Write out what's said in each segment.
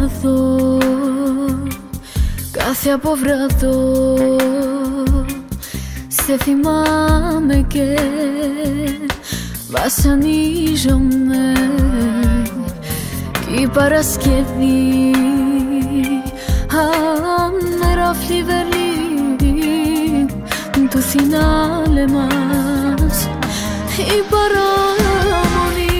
δω κάθε αποβραδό. Σε θυμάμαι και βασανίζομαι κι η Παρασκευή αμέρα φλιβερή του φινάλε μας η παραμονή.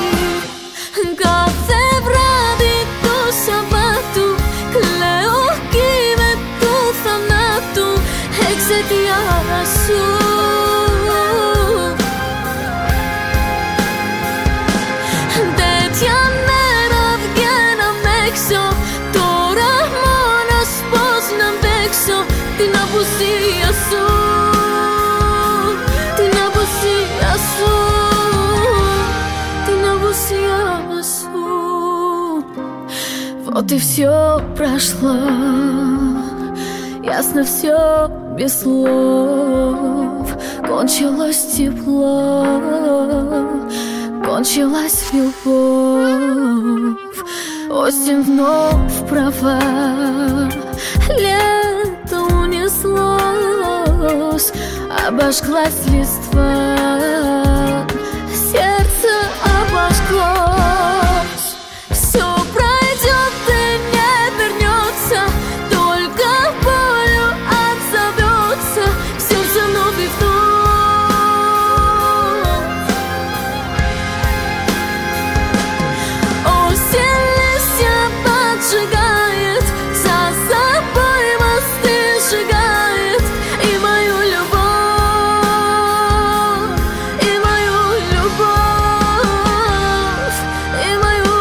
Κάθε βράδυ του Σαββάτου κλαίω κι με του θανάτου εξαιτία σου. Τέτοια μέρα βγαίναμε έξω, τώρα μόνος πώς να αντέξω την απουσία σου, την απουσία σου, την απουσία σου. Вот и все прошло, ясно все без слов. Кончилось тепло, кончилась любовь. Осень вновь права, лето унеслось, обожглась листва, сердце обожглось. Все пройдет и не вернется, только болью отзовется в сердце новый вдох. Осень листья поджигает, за собой мосты сжигает и мою любовь, и мою любовь, и мою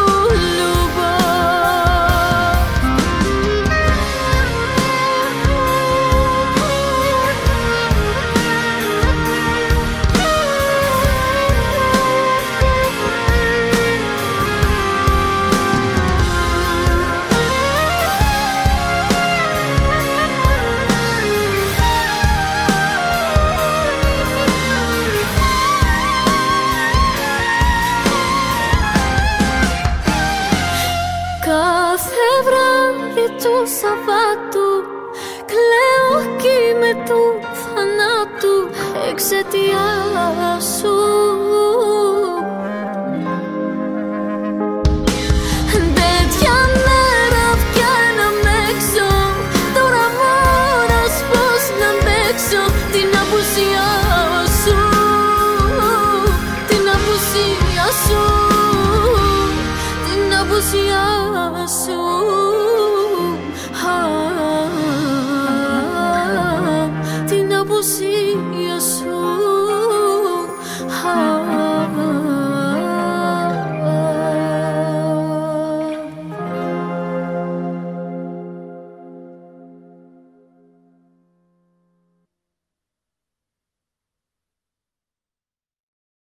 κάθε βράδυ του Σαββάτου κλαίω κι με του θανάτου εξαιτία σου. Τέτοια μέρα βγαίναμε έξω, τώρα μόνος πώς να αντέξω την απουσία σου, την απουσία σου, την απουσία σου.